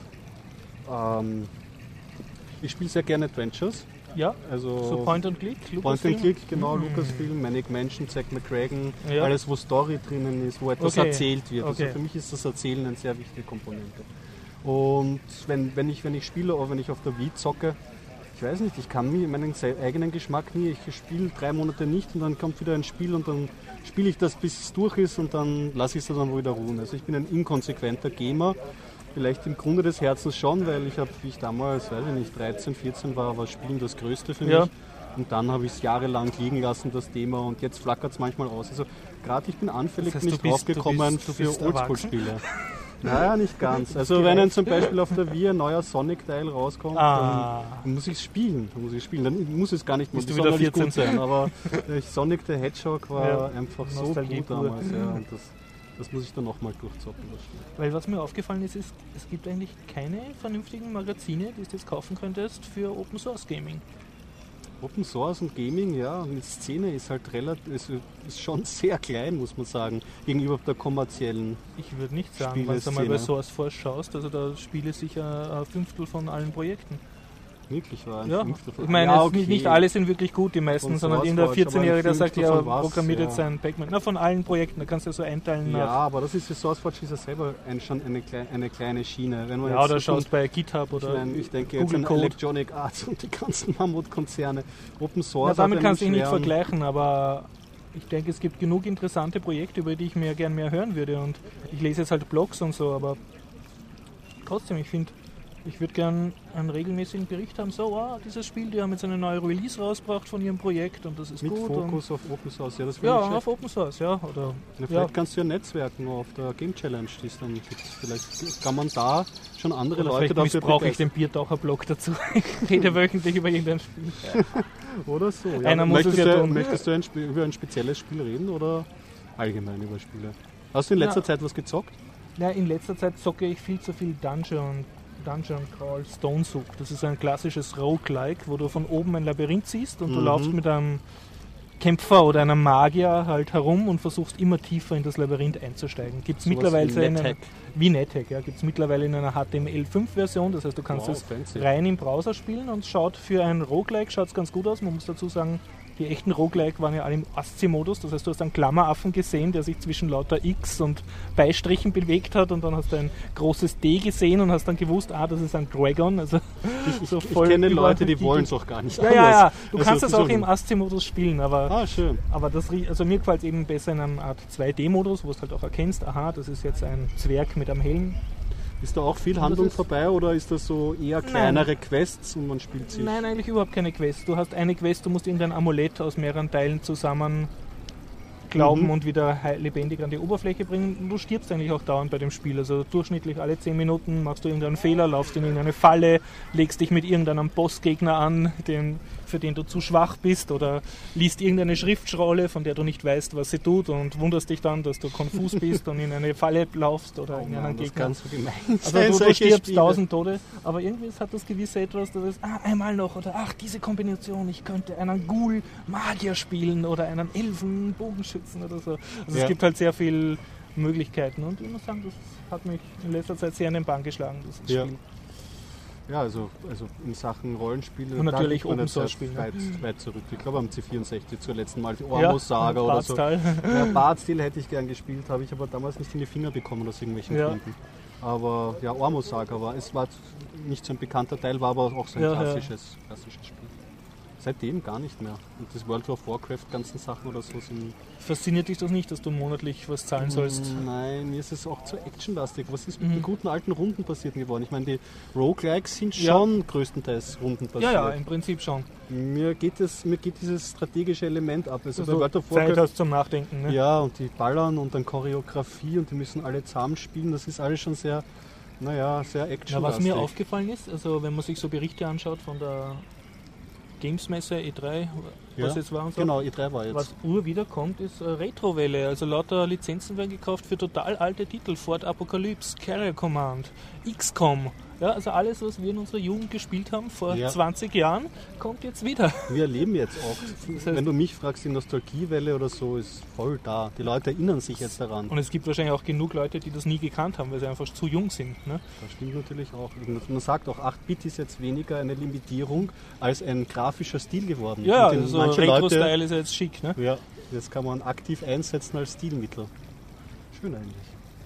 ich spiele sehr gerne Adventures. Ja, also so Point and Click? Point and Click, genau, Lucasfilm, Manic Mansion, Zack McCracken, alles wo Story drinnen ist, wo etwas erzählt wird. Also für mich ist das Erzählen eine sehr wichtige Komponente. Und wenn ich spiele oder wenn ich auf der Wii zocke, ich weiß nicht, ich kann meinen eigenen Geschmack nie, ich spiele 3 Monate nicht und dann kommt wieder ein Spiel und dann spiele ich das, bis es durch ist und dann lasse ich es dann wieder ruhen. Also ich bin ein inkonsequenter Gamer vielleicht im Grunde des Herzens schon, weil wie ich damals, 13, 14 war Spielen das Größte für mich. Und dann habe ich es jahrelang liegen lassen, das Thema, und jetzt flackert es manchmal aus. Also gerade ich bin anfällig, nicht draufgekommen für Oldschool-Spiele. Naja, nicht ganz. Also wenn dann zum Beispiel auf der Wii ein neuer Sonic-Teil rauskommt, dann muss ich es spielen. Dann muss es gar nicht mehr besonders gut sein. Aber Sonic the Hedgehog war einfach so gut damals. Ja, und das muss ich dann nochmal durchzocken. Weil was mir aufgefallen ist, es gibt eigentlich keine vernünftigen Magazine, die du jetzt kaufen könntest für Open Source Gaming. Open Source und Gaming, ja, die Szene ist halt ist schon sehr klein, muss man sagen, gegenüber der kommerziellen. Ich würde nicht sagen, wenn du mal bei SourceForge schaust, also da spiele sicher ein Fünftel von allen Projekten. Wirklich war ein Fünftel von ich meine, nicht alle sind wirklich gut, die meisten, sondern irgendein 14-Jähriger, der sagt, ja, programmiert jetzt sein Pac-Man. Na, von allen Projekten, da kannst du so einteilen. Ja, aber das ist für SourceForge ist ja selber schon eine kleine Schiene. Wenn man ja, oder schaust bei GitHub oder ich denke Google jetzt an Electronic Arts und die ganzen Mammutkonzerne. Open Source. Na, damit kannst du dich nicht vergleichen, aber ich denke, es gibt genug interessante Projekte, über die ich mir gern mehr hören würde, und ich lese jetzt halt Blogs und so, aber trotzdem, ich würde gerne einen regelmäßigen Bericht haben, dieses Spiel, die haben jetzt eine neue Release rausgebracht von ihrem Projekt und das ist mit gut. Mit Fokus auf Open Source, ja, das ja, auf Open Source, ja. Oder, vielleicht kannst du ja netzwerken auf der Game Challenge, die es dann gibt. Vielleicht kann man da schon andere oder Leute dafür begeistern. Brauche ich den Biertaucher-Blog dazu. Ich rede wöchentlich über irgendein Spiel. Oder so, ja. Einer muss es ja tun. Möchtest du über ein spezielles Spiel reden oder allgemein über Spiele? Hast du in letzter Zeit was gezockt? Ja, in letzter Zeit zocke ich viel zu viel Dungeon Crawl Stone Souk. Das ist ein klassisches Roguelike, wo du von oben ein Labyrinth siehst und du laufst mit einem Kämpfer oder einem Magier halt herum und versuchst immer tiefer in das Labyrinth einzusteigen. Gibt es mittlerweile wie NetHack, ja, gibt es mittlerweile in einer HTML5-Version, das heißt, du kannst das rein im Browser spielen und schaut für ein Roguelike schaut's ganz gut aus. Man muss dazu sagen, die echten Roguelike waren ja alle im ASCII-Modus, das heißt, du hast einen Klammeraffen gesehen, der sich zwischen lauter X und Beistrichen bewegt hat, und dann hast du ein großes D gesehen und hast dann gewusst, das ist ein Dragon. Also ich kenne Leute, die wollen es auch gar nicht. Ja. Du kannst das auch im ASCII-Modus spielen, aber, schön. Aber mir gefällt es eben besser in einer Art 2D-Modus, wo du es halt auch erkennst, das ist jetzt ein Zwerg mit einem Helm. Ist da auch viel Handlung vorbei oder ist das so eher kleinere Quests und man spielt sich? Nein, eigentlich überhaupt keine Quests. Du hast eine Quest, du musst irgendein Amulett aus mehreren Teilen zusammen glauben und wieder lebendig an die Oberfläche bringen. Und du stirbst eigentlich auch dauernd bei dem Spiel. Also durchschnittlich alle 10 Minuten machst du irgendeinen Fehler, laufst in irgendeine Falle, legst dich mit irgendeinem Bossgegner an, für den du zu schwach bist, oder liest irgendeine Schriftrolle, von der du nicht weißt, was sie tut, und wunderst dich dann, dass du konfus bist und in eine Falle laufst oder in einen Gegner. Das kann so gemein sein. Also du stirbst 1000 Tode, aber irgendwie hat das gewisse etwas, dass es einmal noch, oder diese Kombination, ich könnte einen Ghoul-Magier spielen oder einen Elfen-Bogenschützen oder so. Also es gibt halt sehr viele Möglichkeiten, und ich muss sagen, das hat mich in letzter Zeit sehr in den Bann geschlagen, das Spiel. Ja, also in Sachen Rollenspiele. Und natürlich Open Source Spiele. Weit zurück. Ich glaube am C64 zur letzten Mal, die Ormus Saga oder so. Ja, Bardstil hätte ich gern gespielt, habe ich aber damals nicht in die Finger bekommen aus irgendwelchen Gründen. Aber ja, Ormus Saga war nicht so ein bekannter Teil, war aber auch so ein klassisches Spiel. Seitdem gar nicht mehr. Und das World of Warcraft ganzen Sachen oder so sind... Fasziniert dich das nicht, dass du monatlich was zahlen sollst? Nein, mir ist es auch zu actionlastig. Was ist mit den guten alten Runden passiert geworden? Ich meine, die Roguelikes sind schon größtenteils rundenbasiert. Ja, im Prinzip schon. Mir geht dieses strategische Element ab. Also bei World of Warcraft, Zeit hast zum Nachdenken. Ne? Ja, und die ballern und dann Choreografie und die müssen alle zusammenspielen. Das ist alles schon sehr actionlastig. Was mir aufgefallen ist, also wenn man sich so Berichte anschaut von der Gamesmesse E3, was jetzt war und so. Genau, E3 war jetzt. Was wiederkommt, ist Retrowelle. Also lauter Lizenzen werden gekauft für total alte Titel. Ford Apocalypse, Carrier Command, XCOM. Ja, also alles, was wir in unserer Jugend gespielt haben vor 20 Jahren, kommt jetzt wieder. Wir erleben jetzt auch. Das heißt, wenn du mich fragst, die Nostalgiewelle oder so ist voll da. Die Leute erinnern sich jetzt daran. Und es gibt wahrscheinlich auch genug Leute, die das nie gekannt haben, weil sie einfach zu jung sind. Ne? Das stimmt natürlich auch. Man sagt auch, 8-Bit ist jetzt weniger eine Limitierung als ein grafischer Stil geworden. Ja, also Retro-Style ist ja jetzt schick. Ne? Ja, das kann man aktiv einsetzen als Stilmittel. Schön eigentlich.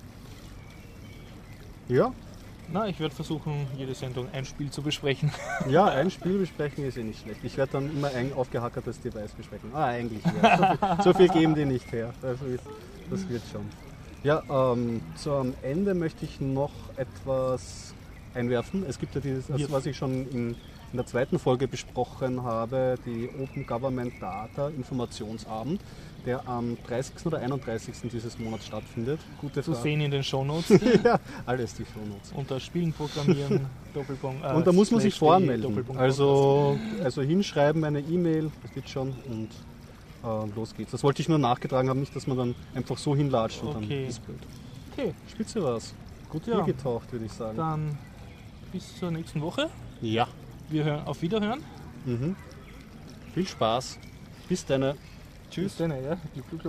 Ja. Ich werde versuchen, jede Sendung ein Spiel zu besprechen. Ja, ein Spiel besprechen ist nicht schlecht. Ich werde dann immer ein aufgehackertes Device besprechen. Eigentlich ja. So viel geben die nicht her. Das wird schon. Ja, zum Ende möchte ich noch etwas einwerfen. Es gibt ja dieses, was ich schon in der zweiten Folge besprochen habe, die Open Government Data Informationsabend, der am 30. oder 31. dieses Monats stattfindet. Gute Frage. Zu sehen in den Shownotes. Ja, alles die Shownotes. Unter Spielen programmieren, Doppelpunkt. Und da muss man sich voranmelden. Also hinschreiben, eine E-Mail, das wird schon und los geht's. Das wollte ich nur nachgetragen haben, nicht, dass man dann einfach so hinlatscht und dann ist blöd. Okay. Spitze war's. Gut getaucht, würde ich sagen. Dann bis zur nächsten Woche. Ja. Wir hören auf Wiederhören. Viel Spaß. Bis dann. Tschüss. Bis dann, ja.